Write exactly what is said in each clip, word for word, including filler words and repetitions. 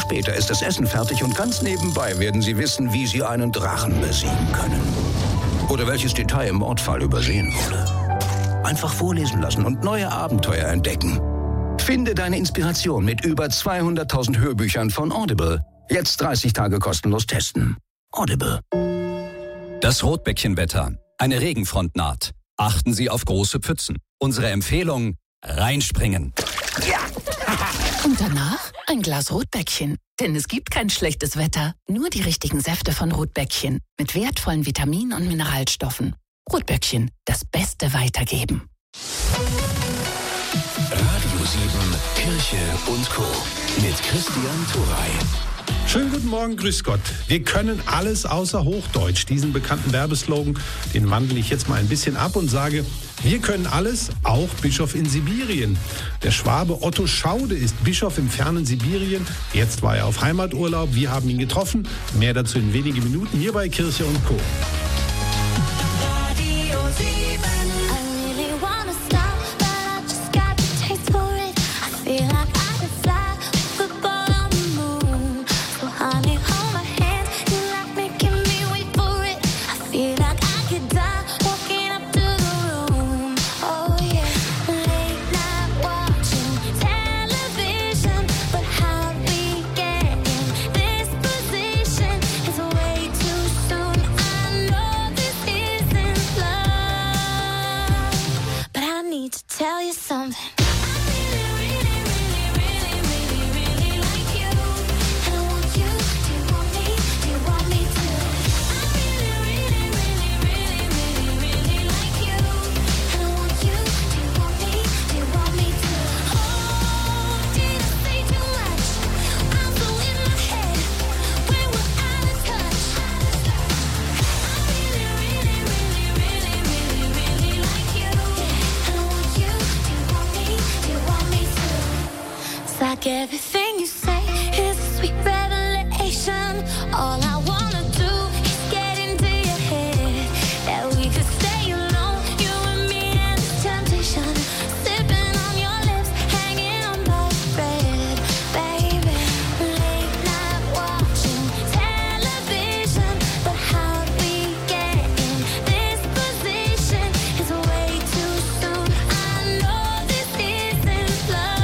später ist das Essen fertig und ganz nebenbei werden Sie wissen, wie Sie einen Drachen besiegen können. Oder welches Detail im Mordfall übersehen wurde. Einfach vorlesen lassen und neue Abenteuer entdecken. Finde deine Inspiration mit über zweihunderttausend Hörbüchern von Audible. Jetzt dreißig Tage kostenlos testen. Audible. Das Rotbäckchenwetter. Eine Regenfront naht. Achten Sie auf große Pfützen. Unsere Empfehlung: reinspringen. Ja. Und danach ein Glas Rotbäckchen. Denn es gibt kein schlechtes Wetter, nur die richtigen Säfte von Rotbäckchen mit wertvollen Vitaminen und Mineralstoffen. Rotbäckchen, das Beste weitergeben. Radio sieben, Kirche und Co. mit Christian Thuray. Schönen guten Morgen, grüß Gott. Wir können alles außer Hochdeutsch. Diesen bekannten Werbeslogan, den wandle ich jetzt mal ein bisschen ab und sage, wir können alles, auch Bischof in Sibirien. Der Schwabe Otto Schaude ist Bischof im fernen Sibirien. Jetzt war er auf Heimaturlaub. Wir haben ihn getroffen. Mehr dazu in wenigen Minuten hier bei Kirche und Co. Tell you something. Like everything you say is a sweet revelation. All I wanna do is get into your head. That we could stay alone, you and me and the temptation. Sipping on your lips, hanging on by a thread. Baby, late night watching television. But how we get in this position is way too soon. I know this isn't love.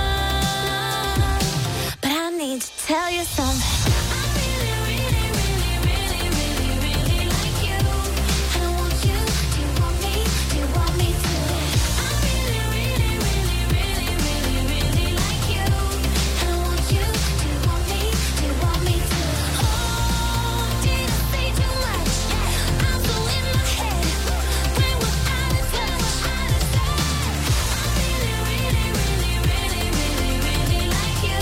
To tell you something. I really, really, really, really, really, really like you. And I want you. Do you want me? Do you want me to? I really, really, really, really, really, really like you. And I want you. Do you want me? Do you want me to? Oh, did I say too much? I'm so in my head. When we're out of touch, out of touch. I really, really, really, really, really, really like you.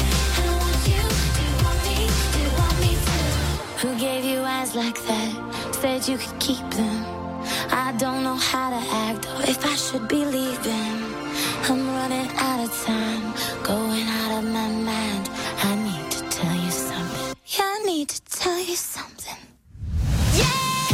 Who gave you eyes like that? Said you could keep them. I don't know how to act or if I should be leaving. I'm running out of time, going out of my mind. I need to tell you something. Yeah, I need to tell you something. Yeah!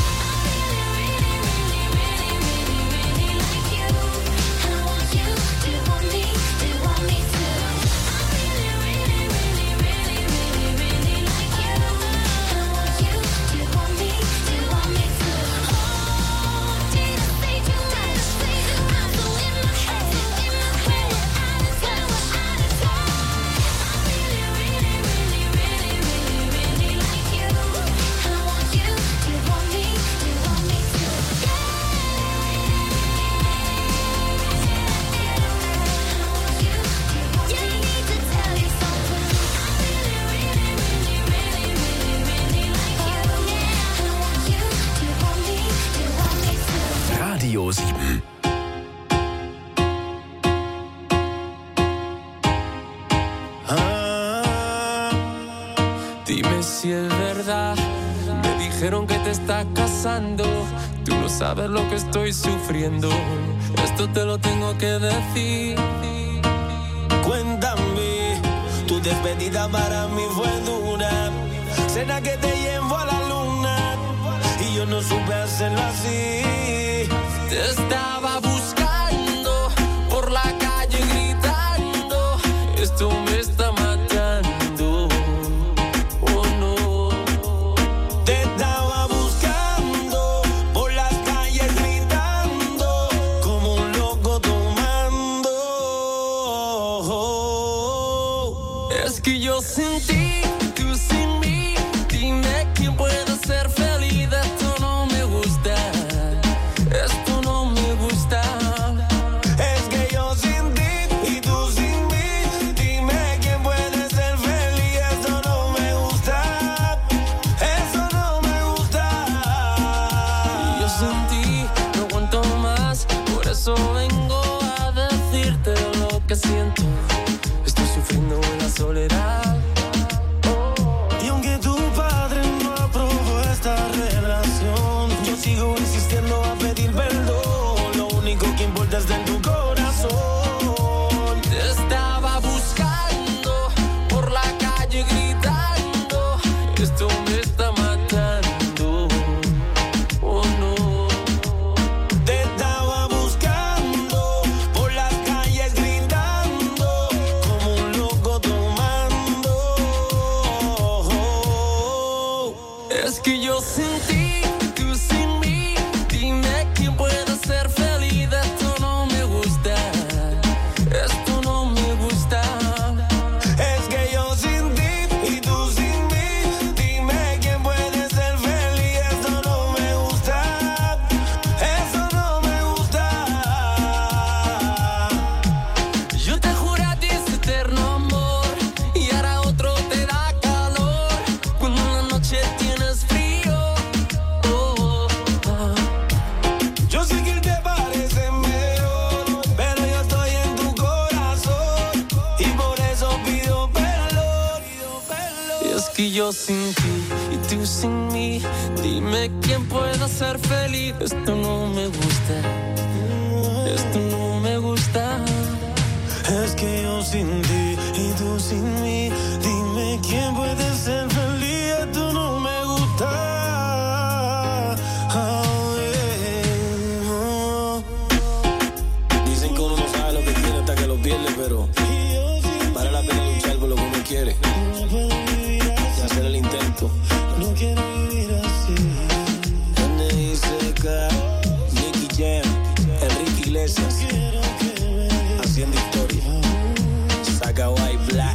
Radio sieben. Ah, dime si es verdad. Me dijeron que te estás casando. Tú no sabes lo que estoy sufriendo. Esto te lo tengo que decir. Cuéntame, tu despedida para mí fue dura. Cena que te llevo a la luna y yo no supe hacerlo así. Te estaba buscando por la calle gritando. Esto me está matando. Es que yo sin ti, tú sin mí, dime quién puede ser feliz. Esto no me gusta, esto no me gusta. Es que yo sin ti y tú sin mí, dime quién puede ser feliz. Eso no me gusta, eso no me gusta. Yo sin ti no aguanto más, por eso vengo a decirte lo que siento. Estoy sufriendo en la soledad. Y aunque tu padre no aprobó esta relación, yo sigo insistiendo a pedir perdón. Lo único que importa es en tu corazón. Te estaba buscando por la calle gritando, esto me está matando. Oh no. Te estaba buscando por las calles gritando, como un loco tomando. Es que yo sin ti, tú sin mí, dime quién puede ser feliz. Esto no me gusta, esto no me gusta. Es que yo sin ti y tú sin mí, dime quién puede ser feliz. Eso no me gusta, eso no me gusta. Yo te juro a ti ese eterno amor y ahora otro te da calor cuando en la noche tienes frío. Oh, oh, oh. Yo sé que te parece mejor, pero yo estoy en tu corazón y por eso pido perdón. Y es que yo sin ti y tú sin mí, dime quién puede ser feliz. Esto no me gusta, esto no me gusta. Es que yo sin ti y tú sin mí, dime quién puede ser feliz. Esto no me gusta. Oh, yeah, oh. Dicen que uno no sabe lo que tiene hasta que lo pierde, pero vale la pena luchar por lo que uno quiere y hacer el intento. No quiero vivir así. N I C K, Nicky Jam, Enrique Iglesias, haciendo historia. Saga White Black.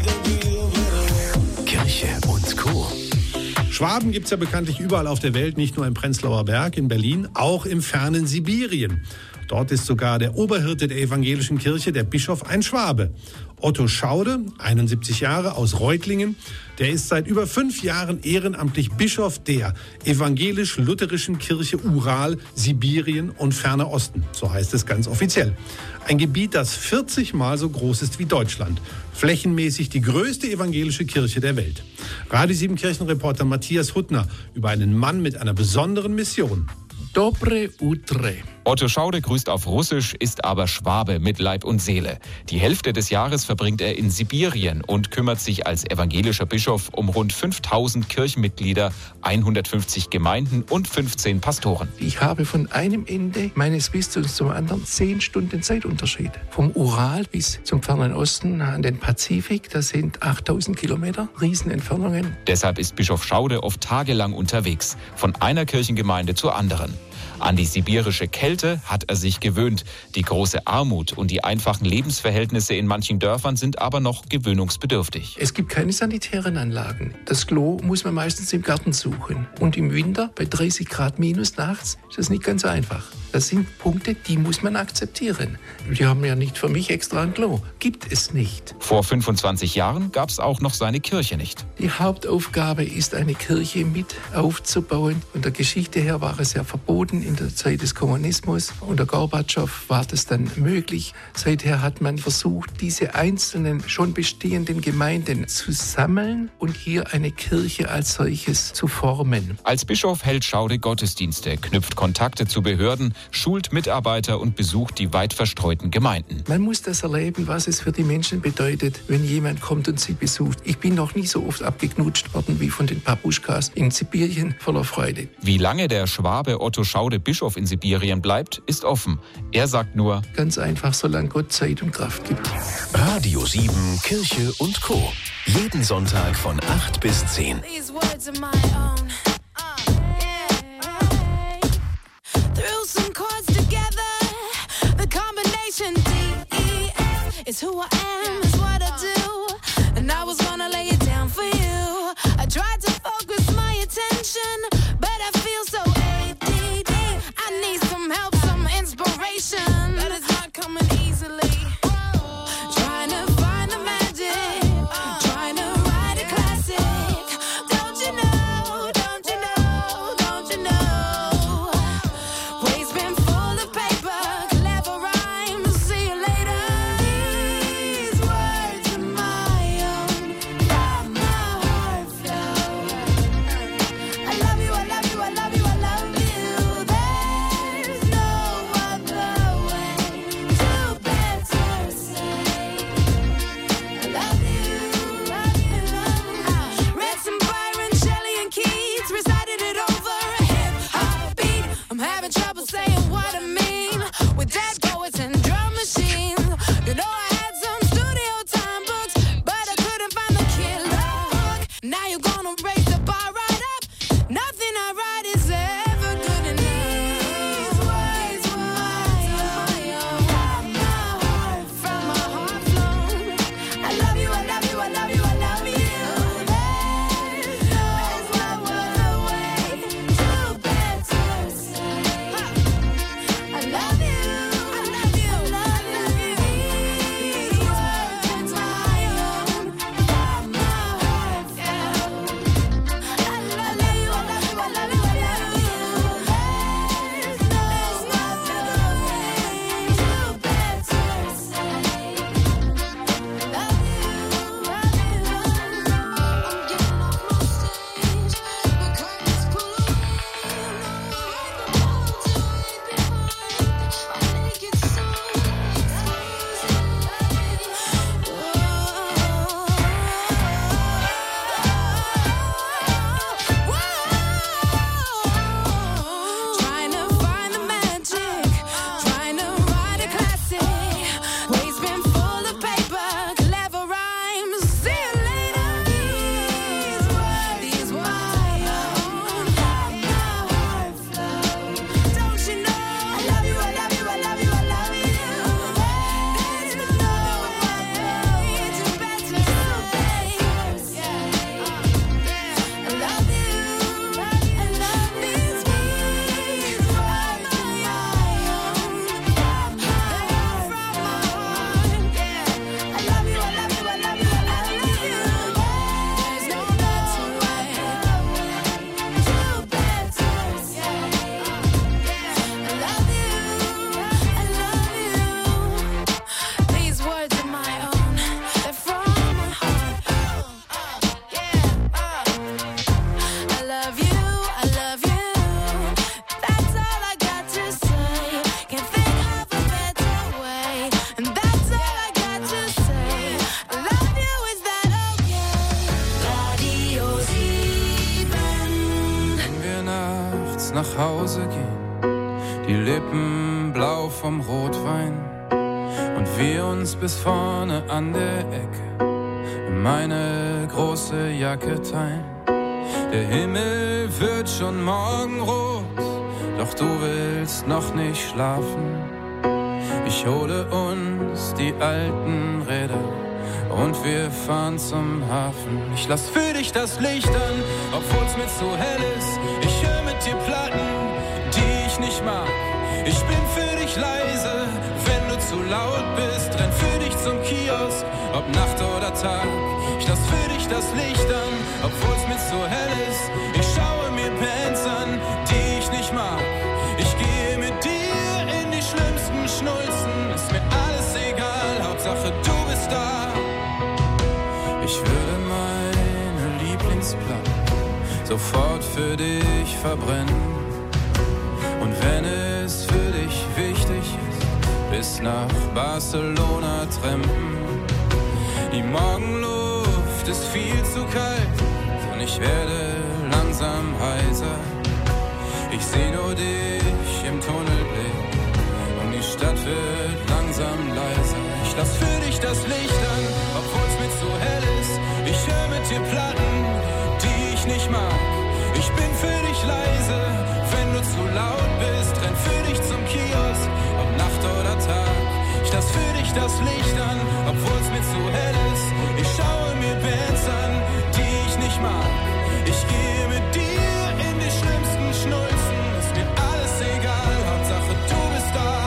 Kirche und Co. Schwaben gibt es ja bekanntlich überall auf der Welt, nicht nur im Prenzlauer Berg in Berlin, auch im fernen Sibirien. Dort ist sogar der Oberhirte der evangelischen Kirche, der Bischof, ein Schwabe. Otto Schaude, einundsiebzig Jahre, aus Reutlingen, der ist seit über fünf Jahren ehrenamtlich Bischof der evangelisch-lutherischen Kirche Ural, Sibirien und Ferner Osten. So heißt es ganz offiziell. Ein Gebiet, das vierzig Mal so groß ist wie Deutschland. Flächenmäßig die größte evangelische Kirche der Welt. Radio sieben Kirchenreporter Matthias Huttner über einen Mann mit einer besonderen Mission. Dobre utre. Otto Schaude grüßt auf Russisch, ist aber Schwabe mit Leib und Seele. Die Hälfte des Jahres verbringt er in Sibirien und kümmert sich als evangelischer Bischof um rund fünftausend Kirchenmitglieder, hundertfünfzig Gemeinden und fünfzehn Pastoren. Ich habe von einem Ende meines Bistums zum anderen zehn Stunden Zeitunterschied. Vom Ural bis zum fernen Osten an den Pazifik, das sind achttausend Kilometer, Riesenentfernungen. Deshalb ist Bischof Schaude oft tagelang unterwegs, von einer Kirchengemeinde zur anderen. An die sibirische Kälte hat er sich gewöhnt. Die große Armut und die einfachen Lebensverhältnisse in manchen Dörfern sind aber noch gewöhnungsbedürftig. Es gibt keine sanitären Anlagen. Das Klo muss man meistens im Garten suchen. Und im Winter bei dreißig Grad minus nachts ist das nicht ganz einfach. Das sind Punkte, die muss man akzeptieren. Die haben ja nicht für mich extra ein Klo. Gibt es nicht. Vor fünfundzwanzig Jahren gab es auch noch seine Kirche nicht. Die Hauptaufgabe ist, eine Kirche mit aufzubauen. Von der Geschichte her war es ja verboten in der Zeit des Kommunismus. Unter Gorbatschow war das dann möglich. Seither hat man versucht, diese einzelnen schon bestehenden Gemeinden zu sammeln und hier eine Kirche als solches zu formen. Als Bischof hält Schaude Gottesdienste, knüpft Kontakte zu Behörden, schult Mitarbeiter und besucht die weit verstreuten Gemeinden. Man muss das erleben, was es für die Menschen bedeutet, wenn jemand kommt und sie besucht. Ich bin noch nie so oft abgeknutscht worden wie von den Babuschkas in Sibirien, voller Freude. Wie lange der Schwabe Otto Schaude Bischof in Sibirien bleibt, ist offen. Er sagt nur: Ganz einfach, solange Gott Zeit und Kraft gibt. Radio sieben, Kirche und Co. Jeden Sonntag von acht bis zehn. These words are my own. Uh, yeah. Threw some chords together. The combination D E F is who I am, is what I do. And I was one nach Hause gehen, die Lippen blau vom Rotwein und wir uns bis vorne an der Ecke in meine große Jacke teilen. Der Himmel wird schon morgenrot, doch du willst noch nicht schlafen. Ich hole uns die alten Räder und wir fahren zum Hafen. Ich lass für dich das Licht an, obwohl's mir zu hell ist. Ich höre mit dir Platten, die ich nicht mag. Ich bin für dich leise, wenn du zu laut bist. Renn für dich zum Kiosk, ob Nacht oder Tag. Ich lass für dich das Licht an, obwohl's mir zu hell ist. Ich schaue mir Bands an, die ich nicht mag. Ich gehe mit dir in die schlimmsten Schnulzen. Ist mir alles egal, Hauptsache du bist da. Ich würde meine Lieblingsplatte sofort für dich verbrennen. Und wenn es für dich wichtig ist, bis nach Barcelona trampen. Die Morgenluft ist viel zu kalt und ich werde langsam heiser. Ich seh nur dich im Tunnelblick und die Stadt wird langsam leiser. Ich lass für dich das Licht an, obwohl's mir zu hell ist. Ich hör mit dir Platten, die ich nicht mag. Ich bin für dich leise, wenn du zu laut bist. Renn für dich zum Kiosk, ob Nacht oder Tag. Ich lass für dich das Licht an, obwohl's mir zu hell ist. Ich schaue mir Bands an, die ich nicht mag. Ich gehe mit dir in die schlimmsten Schnulzen. Ist mir alles egal, Hauptsache du bist da.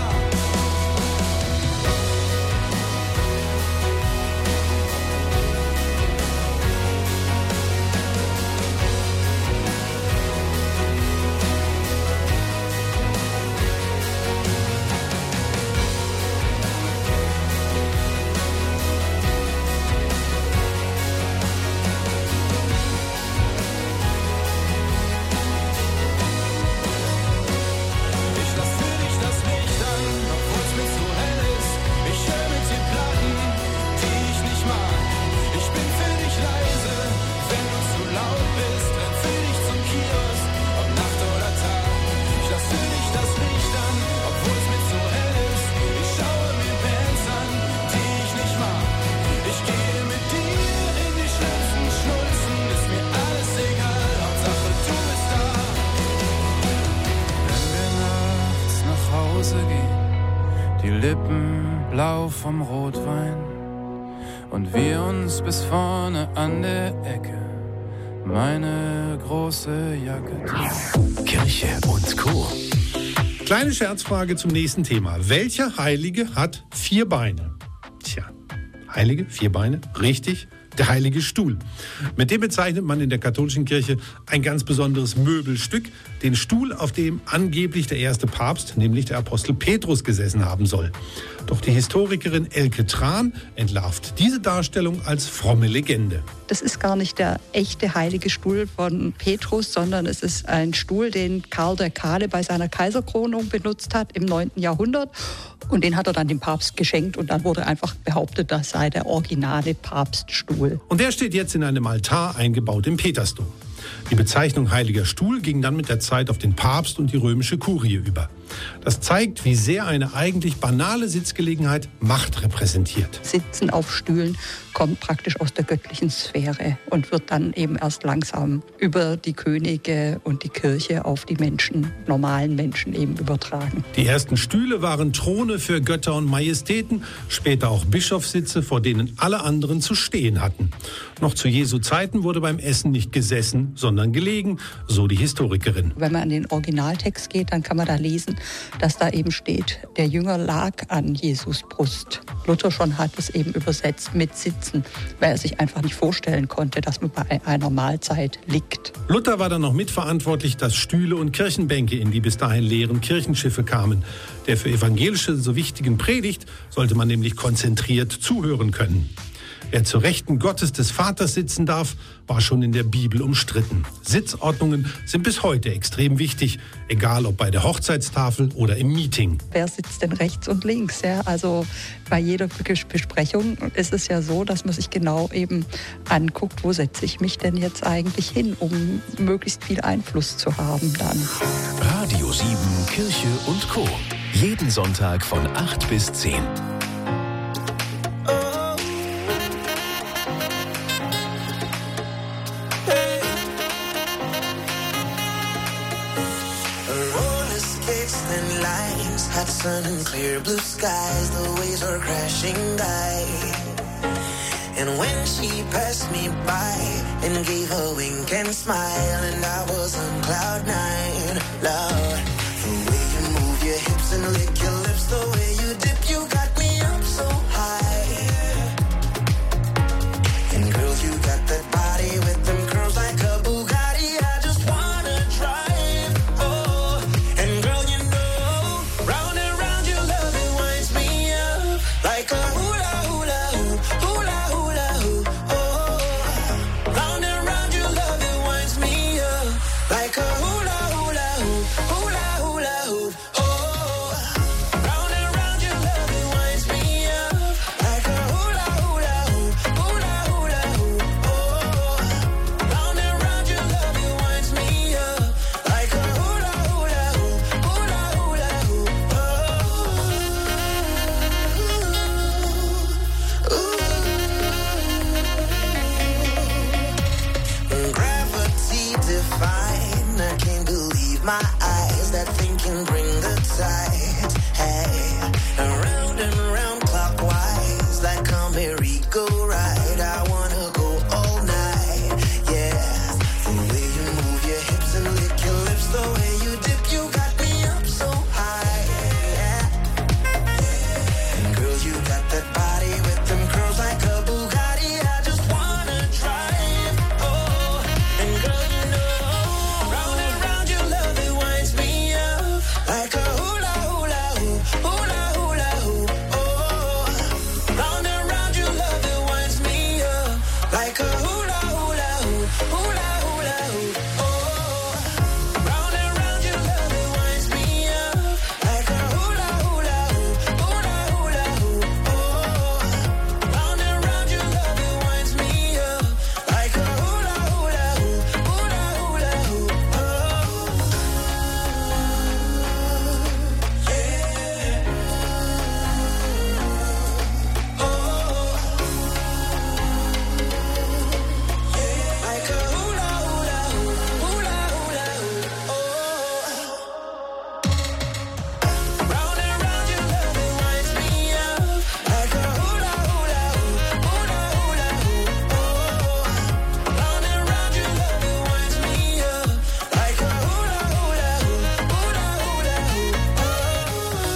Vom Rotwein und wir uns bis vorne an der Ecke meine große Jacke. Kirche und Co. Kleine Scherzfrage zum nächsten Thema. Welcher Heilige hat vier Beine? Tja, Heilige, vier Beine, richtig. Der Heilige Stuhl. Mit dem bezeichnet man in der katholischen Kirche ein ganz besonderes Möbelstück, den Stuhl, auf dem angeblich der erste Papst, nämlich der Apostel Petrus, gesessen haben soll. Doch die Historikerin Elke Tran entlarvt diese Darstellung als fromme Legende. Das ist gar nicht der echte heilige Stuhl von Petrus, sondern es ist ein Stuhl, den Karl der Kahle bei seiner Kaiserkrönung benutzt hat im neunten Jahrhundert. Und den hat er dann dem Papst geschenkt und dann wurde einfach behauptet, das sei der originale Papststuhl. Und der steht jetzt in einem Altar eingebaut im Petersdom. Die Bezeichnung Heiliger Stuhl ging dann mit der Zeit auf den Papst und die römische Kurie über. Das zeigt, wie sehr eine eigentlich banale Sitzgelegenheit Macht repräsentiert. Sitzen auf Stühlen kommt praktisch aus der göttlichen Sphäre und wird dann eben erst langsam über die Könige und die Kirche auf die Menschen, normalen Menschen eben übertragen. Die ersten Stühle waren Throne für Götter und Majestäten, später auch Bischofssitze, vor denen alle anderen zu stehen hatten. Noch zu Jesu Zeiten wurde beim Essen nicht gesessen, sondern gelegen, so die Historikerin. Wenn man an den Originaltext geht, dann kann man da lesen, dass da eben steht, der Jünger lag an Jesus Brust. Luther schon hat es eben übersetzt mit Sitzen, weil er sich einfach nicht vorstellen konnte, dass man bei einer Mahlzeit liegt. Luther war dann noch mitverantwortlich, dass Stühle und Kirchenbänke in die bis dahin leeren Kirchenschiffe kamen. Der für Evangelische so wichtigen Predigt sollte man nämlich konzentriert zuhören können. Wer zur Rechten Gottes des Vaters sitzen darf, war schon in der Bibel umstritten. Sitzordnungen sind bis heute extrem wichtig, egal ob bei der Hochzeitstafel oder im Meeting. Wer sitzt denn rechts und links? Ja? Also bei jeder Besprechung ist es ja so, dass man sich genau eben anguckt, wo setze ich mich denn jetzt eigentlich hin, um möglichst viel Einfluss zu haben dann. Radio sieben, Kirche und Co. Jeden Sonntag von acht bis zehn. Hot sun and clear blue skies, the waves are crashing by. And when she passed me by and gave a wink and smile, and I was on cloud nine, Lord, the way you move your hips and lick your lips, the way you dip, you got me up so high. And girl, you got that body with them curls like a Bugatti, I just wanna drive. Oh, and girl, you know, round and round your love, it winds me up like a hula hula hoop, hula hula hoop. Oh, round and round your love, it winds me up like a hula hula hoop, hula hula hoop. Oh, round and round your love, it winds me up like a hula hula hoop, hula hula hoop. Oh, round and round your love, it winds me up like a hula hula hoop, hula hula hoop. Oh, gravity define, I can't believe my eyes. That thing can bring the tide. Hey, around and round clockwise, like a merry-go-round. I wanna go all night. Yeah, the way you move your hips and lick your lips, the way you dip, you got me up so high. Yeah. And girl, you got that body with them curls like a Bugatti. I just wanna drive. Oh, and girl, you know, round and round your love, it winds me up like a hula hula hoop, hula hula hoop. Oh, round and round your love, it winds me up like a hula hula hoop, hula hula hoop. Oh, round and round your love, it winds me up like a hula hula hoop, hula hula hoop. Oh, round and round your love, it winds me up like a hula hula hoop, hula hula hoop. Like a hula hula hoop, hula hula hoop. Oh, round and round your love, it winds me up like a hula hula hoop, hula hula hoop. Oh, round and round your love, it winds me up like a hula hula hoop, hula hula hoop.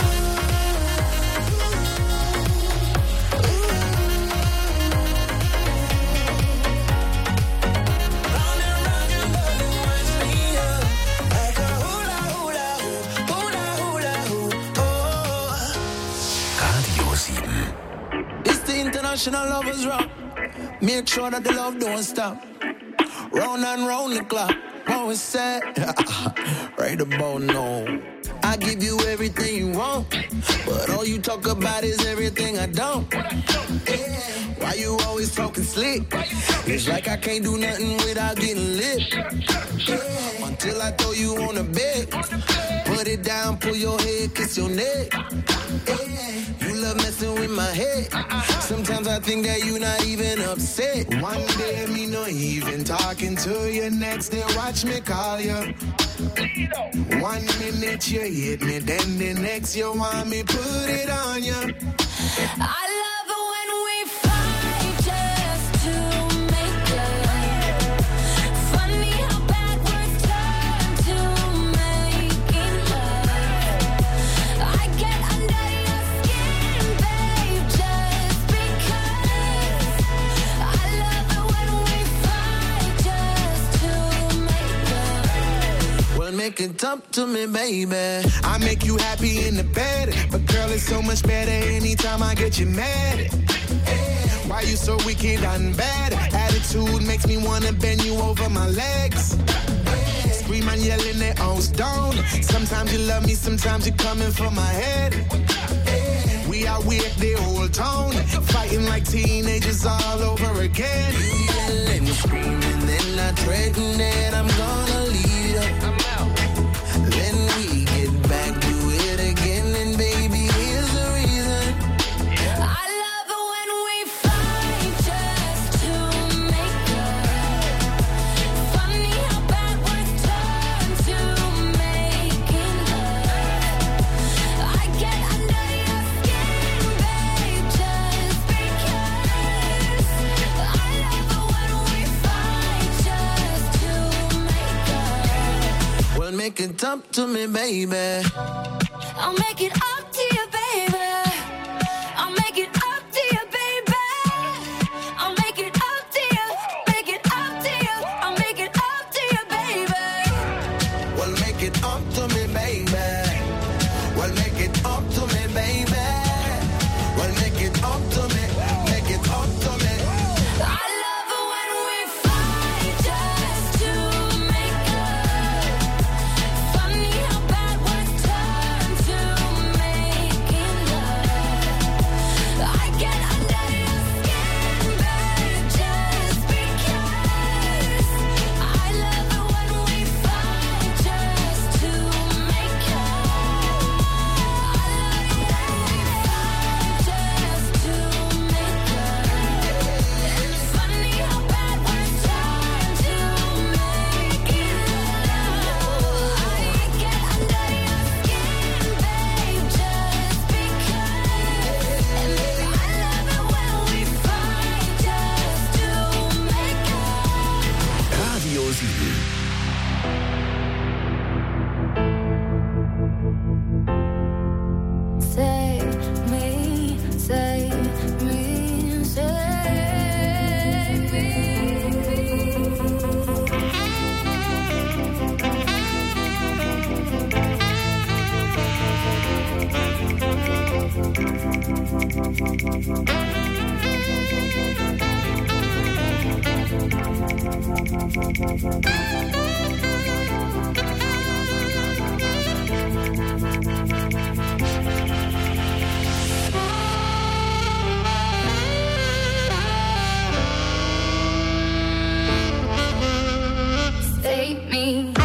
Round and round your love, it winds me up like a hula hula hoop, hula hula hoop. Oh. Radio sieben. It's the international lovers rock. Make sure that the love don't stop. Round and round the clock. Always said, right about now. I give you everything you want, but all you talk about is everything I don't. Yeah. Why you always talking slick? It's like I can't do nothing without getting lit. Yeah. Until I throw you on the bed. Put it down, pull your head, kiss your neck. Yeah. You love messing with my head. Sometimes I think that you not even upset. One day me no even talking to you, next day watch me call you. One minute you hit me, then the next you want me put it on you. I love it when we fight just to make love. Funny how backwards turn to making love. I get under your skin, babe, just because. I love it when we fight just to make love. Well, make it up to me, baby. I make you happy in the bed, but girl, it's so much better anytime I get you mad. Yeah. Why you so wicked and bad? Attitude makes me wanna bend you over my legs. Scream and yell in their house down. Sometimes you love me, sometimes you're coming for my head. We are weird the whole town, fighting like teenagers all over again. You yell and scream and then I threaten that I'm gonna leave you. I'm out. Then we get back to it again, and baby, here's the reason. I love it when we fight just to make up. Funny how bad words turn to making love. I get under your skin, babe, just because. I love it when we fight just to make up. Well, make it up to me, baby. I'll make it up to you, baby. I'll make it up to you, baby. I'll make it up to you, make it up to you. I'll make it up to you, baby. Well, make it up to me, baby. Well, make it up to me, baby. Well, make it up to me, make it up to me. I love it when we fight just to make up. Funny how bad words turn to making love. I get under your skin, babe, just because. I love it when we fight just to make up. I love it when we fight just to make up. It's funny how bad words turn to making love. I get under your skin, babe, just because. And baby, I love it when we fight just to make up. Radio sieben. Save me, save me, save me. Save me.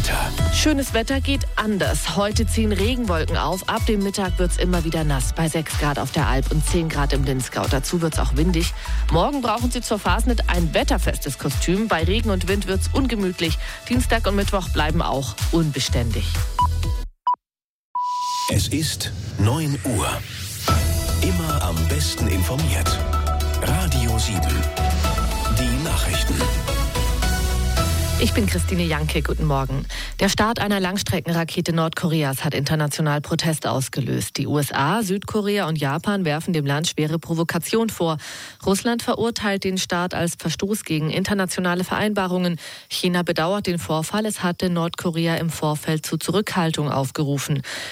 Wetter. Schönes Wetter geht anders. Heute ziehen Regenwolken auf. Ab dem Mittag wird es immer wieder nass. Bei sechs Grad auf der Alp und zehn Grad im Linzgau. Dazu wird es auch windig. Morgen brauchen Sie zur Fasnet ein wetterfestes Kostüm. Bei Regen und Wind wird es ungemütlich. Dienstag und Mittwoch bleiben auch unbeständig. Es ist neun Uhr. Immer am besten informiert. Radio sieben. Die Nachrichten. Ich bin Christine Janke, guten Morgen. Der Start einer Langstreckenrakete Nordkoreas hat international Protest ausgelöst. Die U S A, Südkorea und Japan werfen dem Land schwere Provokation vor. Russland verurteilt den Start als Verstoß gegen internationale Vereinbarungen. China bedauert den Vorfall. Es hatte Nordkorea im Vorfeld zu Zurückhaltung aufgerufen.